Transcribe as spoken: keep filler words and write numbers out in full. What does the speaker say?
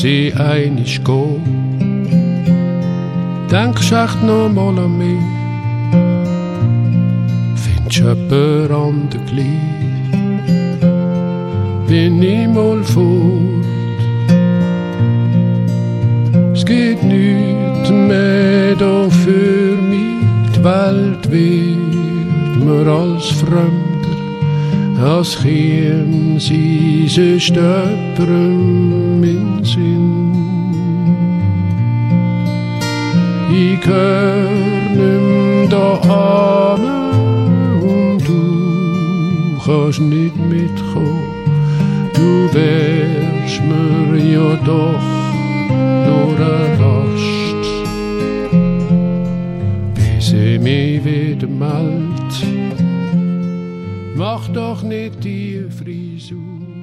sie einig go. Denkst echt noch mal an mich, findest jemand an der Glied, bin ich mal fort. Es geht nichts mehr da für mich, die Welt wird mir als Fremder, als kämen sie sich jemandem in Sinn. Ich hör nimm da an und du kannst nicht mitkommen. Du wärst mir ja doch nur eine Last, bis ich mich wieder meld. Mach doch nicht die Frisur.